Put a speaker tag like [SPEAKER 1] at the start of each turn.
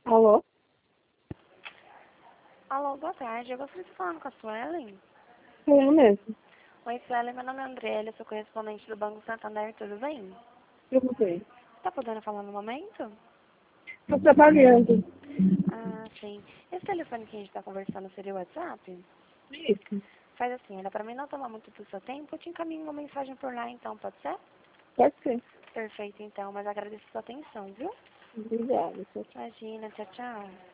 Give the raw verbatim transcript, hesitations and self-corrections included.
[SPEAKER 1] Alô?
[SPEAKER 2] Alô, boa tarde. Eu gostaria de falar com a Suelen.
[SPEAKER 1] Sou eu mesmo.
[SPEAKER 2] Oi, Suelen. Meu nome é André, eu sou correspondente do Banco Santander. Tudo bem?
[SPEAKER 1] Tudo bem.
[SPEAKER 2] Tá podendo falar no momento?
[SPEAKER 1] Estou trabalhando.
[SPEAKER 2] Ah, sim. Esse telefone que a gente está conversando seria o WhatsApp?
[SPEAKER 1] Isso.
[SPEAKER 2] Faz assim, olha, para mim não tomar muito do seu tempo, eu te encaminho uma mensagem por lá, então, pode ser?
[SPEAKER 1] Pode ser.
[SPEAKER 2] Perfeito, então, mas agradeço a sua atenção, viu?
[SPEAKER 1] Obrigada.
[SPEAKER 2] Imagina, tchau, tchau.